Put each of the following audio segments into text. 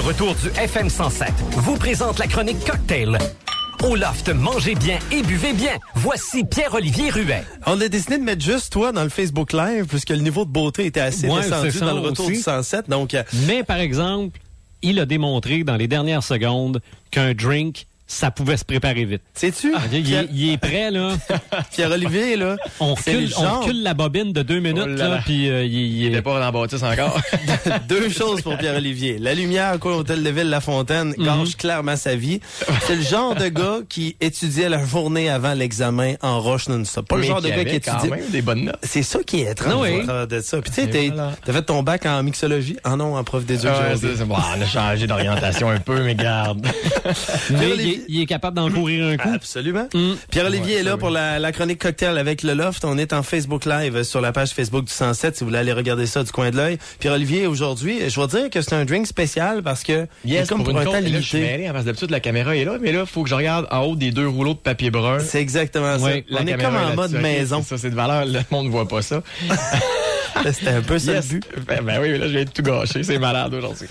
retour du FM 107 vous présente la chronique Cocktail. Au Loft, mangez bien et buvez bien. Voici Pierre-Olivier Ruet. On a décidé de mettre juste toi dans le Facebook Live puisque le niveau de beauté était assez descendu dans le retour aussi. Du 107. Donc, mais par exemple, il a démontré dans les dernières secondes qu'un drink, ça pouvait se préparer vite. Sais-tu? Il est prêt, là. Pierre-Olivier, là. On recule la bobine de 2 minutes, là, puis il n'est pas dans la bâtisse encore. 2 choses pour Pierre-Olivier. La lumière qu'au Hôtel de Ville La Fontaine gâche clairement sa vie. C'est le genre de gars qui étudiait la journée avant l'examen en roche non-stop. Pas le genre de gars qui étudie. Quand même des bonnes notes. C'est ça qui est étrange de ça. Puis tu sais, t'as fait ton bac en mixologie. Ah non, en prof d'éducation. Bon, on a changé d'orientation un peu, mais garde. Mais il est capable d'en courir un coup. Absolument. Pierre-Olivier est là pour la chronique Cocktail avec le Loft. On est en Facebook Live sur la page Facebook du 107 si vous voulez aller regarder ça du coin de l'œil. Pierre-Olivier, aujourd'hui, je vais dire que c'est un drink spécial parce que c'est comme pour un temps limité. Parce que d'habitude, la caméra est là, mais là, il faut que je regarde en haut des 2 rouleaux de papier brun. C'est exactement ça. On est comme en mode maison. Ça, c'est de valeur. Le monde ne voit pas ça. C'était un peu ça le but. Ben oui, là, je viens de tout gâcher. C'est malade aujourd'hui.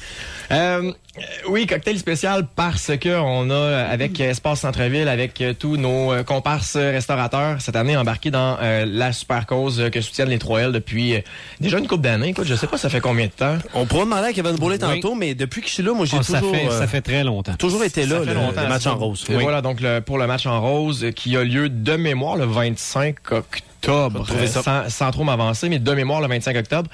Oui, cocktail spécial parce que on a, avec Espace Centre-Ville, avec tous nos comparses restaurateurs, cette année embarqués dans la super cause que soutiennent les 3L depuis déjà une couple d'années. Écoute, je sais pas ça fait combien de temps. On pourra demander à Kevin Boulay tantôt, mais depuis que je suis là, moi j'ai toujours... Ça fait très longtemps. Toujours été là, le match en rose. Oui. Voilà, donc pour le match en rose qui a lieu de mémoire le 25 octobre. Sans trop m'avancer, mais de mémoire le 25 octobre.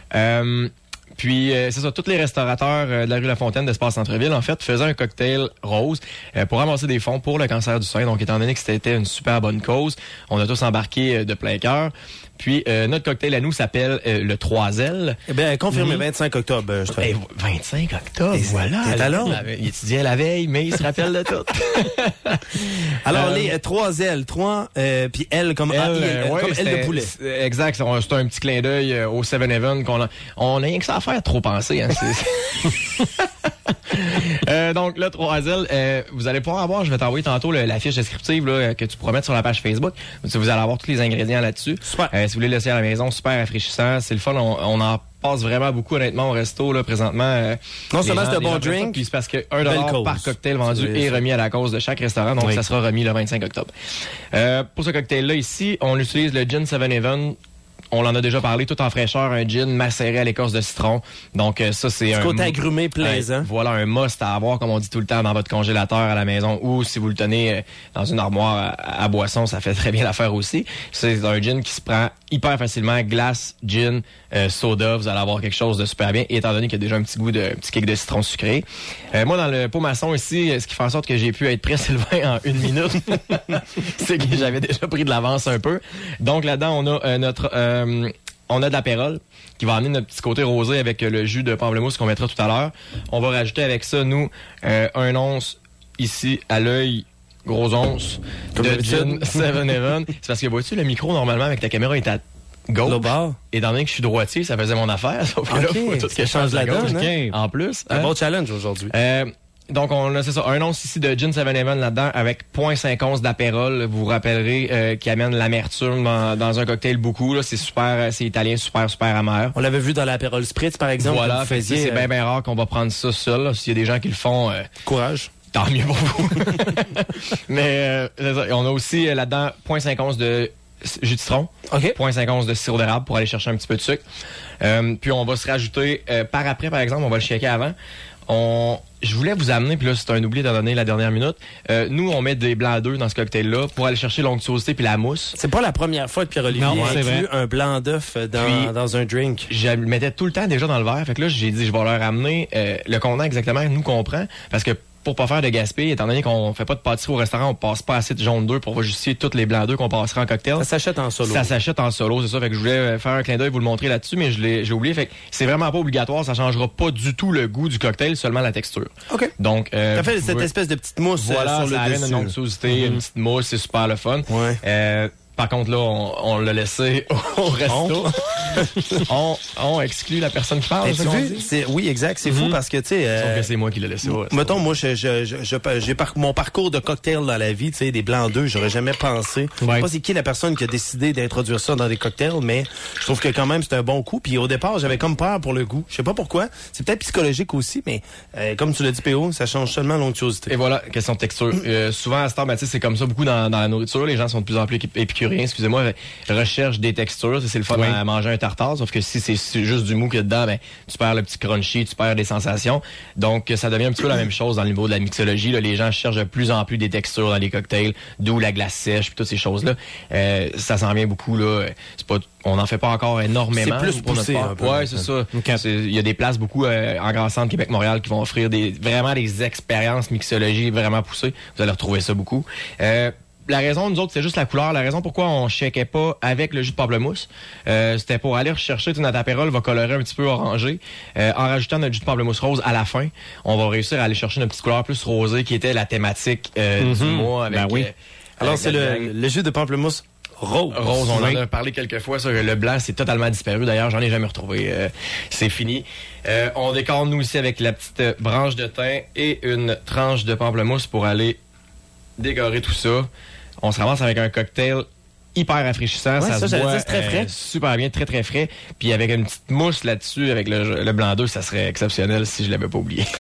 Puis, c'est ça, tous les restaurateurs de la rue La Fontaine d'Espace Centre-Ville, en fait, faisaient un cocktail rose pour ramasser des fonds pour le cancer du sein. Donc, étant donné que c'était une super bonne cause, on a tous embarqué de plein cœur. Puis, notre cocktail à nous s'appelle le 3L. Eh bien, confirmé, 25 octobre, je te dis. 25 octobre, voilà. Il étudiait la veille, mais il se rappelle de tout. Alors, les 3L, puis L comme L de poulet. Exact, c'est un petit clin d'œil au 7-Eleven on a rien que ça à faire trop penser. Hein, donc, le 3L, vous allez pouvoir avoir, je vais t'envoyer tantôt la fiche descriptive là, que tu pourras mettre sur la page Facebook. Vous allez avoir tous les ingrédients là-dessus. Super. Si vous voulez le laisser à la maison, super rafraîchissant. C'est le fun. On en passe vraiment beaucoup, honnêtement, au resto, là, présentement. Non seulement c'est un bon drink. Puis c'est parce que $1 par cocktail vendu est remis à la cause de chaque restaurant. Donc, ça sera remis le 25 octobre. Pour ce cocktail-là, ici, on utilise le gin 7-Eleven. On en a déjà parlé, tout en fraîcheur, un gin macéré à l'écorce de citron. Donc ça, c'est un côté agrumé plaisant. Voilà, un must à avoir, comme on dit tout le temps, dans votre congélateur à la maison ou si vous le tenez dans une armoire à boisson, ça fait très bien l'affaire aussi. C'est un gin qui se prend hyper facilement, glace, gin, soda, vous allez avoir quelque chose de super bien. Et étant donné qu'il y a déjà un petit kick de citron sucré. Moi, dans le pot maçon ici, ce qui fait en sorte que j'ai pu être pressé le vin en 1 minute, c'est que j'avais déjà pris de l'avance un peu. Donc là-dedans, on a on a de l'apérole qui va amener notre petit côté rosé avec le jus de pamplemousse qu'on mettra tout à l'heure. On va rajouter avec ça, nous, 1 once ici à l'œil, gros once, de gin 7-Eleven. C'est parce que, vois-tu, le micro, normalement, avec ta caméra, est à gauche. Et étant donné que je suis droitier, ça faisait mon affaire. Sauf que là, faut tout que je change la gauche. En plus. Un bon challenge aujourd'hui. Donc, on a, c'est ça, 1 once ici de gin 7-Eleven là-dedans avec 0.5 once d'apérole. Vous vous rappellerez qui amène l'amertume dans un cocktail beaucoup. Là, c'est super, c'est italien, super, super amer. On l'avait vu dans l'apérole spritz, par exemple. Voilà, c'est bien rare qu'on va prendre ça seul. Là. S'il y a des gens qui le font... courage. Tant mieux pour vous. Mais on a aussi là-dedans 0.5 once de jus de citron, 0.5 once de sirop d'érable pour aller chercher un petit peu de sucre. Puis on va se rajouter, par après, par exemple, on va le shaker avant. Je voulais vous amener, puis là, c'est un oubli d'en donner la dernière minute. Nous, on met des blancs d'œufs dans ce cocktail-là pour aller chercher l'onctuosité puis la mousse. C'est pas la première fois que Pierre-Olivier inclut un blanc d'œuf dans un drink. Je le mettais tout le temps déjà dans le verre. Fait que là, j'ai dit, je vais leur amener le contenant exactement nous qu'on prend. Parce que pour pas faire de gaspille, étant donné qu'on fait pas de pâtisserie au restaurant, on passe pas assez de jaune d'œuf pour justifier tous les blancs d'œufs qu'on passerait en cocktail. Ça s'achète en solo. Ça s'achète en solo, c'est ça. Fait que je voulais faire un clin d'œil, vous le montrer là-dessus, mais j'ai oublié. Fait que c'est vraiment pas obligatoire. Ça changera pas du tout le goût du cocktail, seulement la texture. OK. Donc, ça fait cette espèce de petite mousse voilà, sur le dessus. Une onctuosité, une petite mousse, c'est super le fun. Ouais. Par contre, là, on l'a laissé au resto. on exclut la personne qui parle. Oui, exact. C'est fou parce que, tu sais... Sauf que c'est moi qui l'ai laissé au resto. Mettons, moi, j'ai mon parcours de cocktail dans la vie, tu sais, des blancs d'œufs, j'aurais jamais pensé. Je sais pas c'est qui la personne qui a décidé d'introduire ça dans des cocktails, mais je trouve que quand même, c'est un bon coup. Puis au départ, j'avais comme peur pour le goût. Je sais pas pourquoi. C'est peut-être psychologique aussi, mais comme tu l'as dit, PO, ça change seulement l'onctuosité. Et voilà, question de texture. Souvent, à ce temps, c'est comme ça beaucoup dans la nourriture. Les gens sont de plus en plus épicuriens, excusez-moi, recherchent des textures. C'est le fun à manger un tartare, sauf que si c'est juste du mou qu'il y a dedans, ben, tu perds le petit crunchy, tu perds des sensations. Donc, ça devient un petit peu la même chose dans le niveau de la mixologie. Là. Les gens cherchent de plus en plus des textures dans les cocktails, d'où la glace sèche, puis toutes ces choses-là. Ça s'en vient beaucoup, là. On n'en fait pas encore énormément. C'est plus poussé un peu. Ouais, c'est ça. Il y a des places beaucoup engrançantes Québec-Montréal qui vont offrir vraiment des expériences mixologie vraiment poussées. Vous allez retrouver ça beaucoup. La raison, nous autres, c'est juste la couleur. La raison pourquoi on checkait pas avec le jus de pamplemousse, c'était pour aller rechercher, notre apérole va colorer un petit peu orangé. En rajoutant notre jus de pamplemousse rose à la fin, on va réussir à aller chercher une petite couleur plus rosée qui était la thématique du mois avec... Alors, c'est le jus de pamplemousse rose. On en a parlé quelques fois. Ça, le blanc, c'est totalement disparu. D'ailleurs, j'en ai jamais retrouvé. C'est fini. On décore, nous, ici, avec la petite branche de thym et une tranche de pamplemousse pour aller décorer tout ça. On se ramasse avec un cocktail hyper rafraîchissant. Ouais, ça se boit c'est très frais. super bien, très, très frais. Puis avec une petite mousse là-dessus, avec le blanc d'œuf, ça serait exceptionnel si je l'avais pas oublié.